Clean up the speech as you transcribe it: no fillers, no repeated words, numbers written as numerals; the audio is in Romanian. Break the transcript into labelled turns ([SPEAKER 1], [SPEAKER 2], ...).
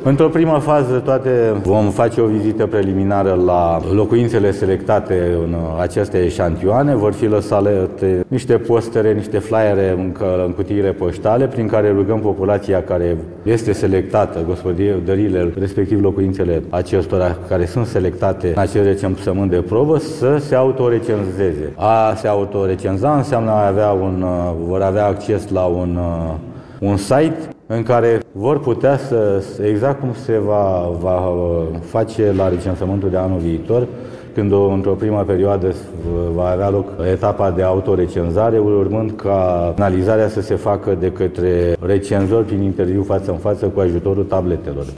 [SPEAKER 1] Într-o primă fază vom face o vizită preliminară la locuințele selectate în aceste eșantioane. Vor fi lăsate niște postere, niște flyere în cutiile poștale prin care rugăm populația care este selectată, gospodăriile, respectiv locuințele acestora care sunt selectate în acest recensământ de probă, să se autorecenzeze. A se autorecenza înseamnă vor avea acces la un site în care vor putea exact cum se va face la recensământul de anul viitor, când într-o primă perioadă va avea loc etapa de autorecenzare, urmând ca analizarea să se facă de către recenzori prin interviu față în față cu ajutorul tabletelor.